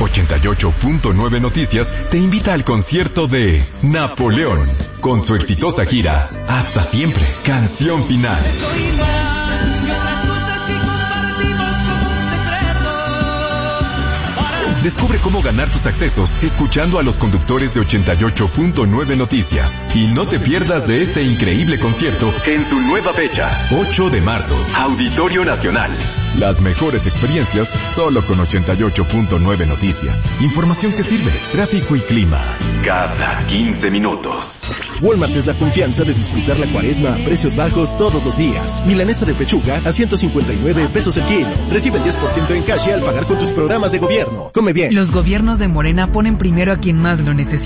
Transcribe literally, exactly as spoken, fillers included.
ochenta y ocho punto nueve Noticias te invita al concierto de Napoleón, con su exitosa gira Hasta Siempre, canción final. Descubre cómo ganar tus accesos escuchando a los conductores de ochenta y ocho punto nueve Noticias. Y no te pierdas de este increíble concierto en su nueva fecha, ocho de marzo, Auditorio Nacional. Las mejores experiencias solo con ochenta y ocho punto nueve Noticias. Información que sirve, tráfico y clima. Cada quince minutos. Walmart es la confianza de disfrutar la cuaresma a precios bajos todos los días. Milanesa de pechuga a ciento cincuenta y nueve pesos el kilo. Recibe el diez por ciento en cash al pagar con tus programas de gobierno. Come bien. Los gobiernos de Morena ponen primero a quien más lo necesita.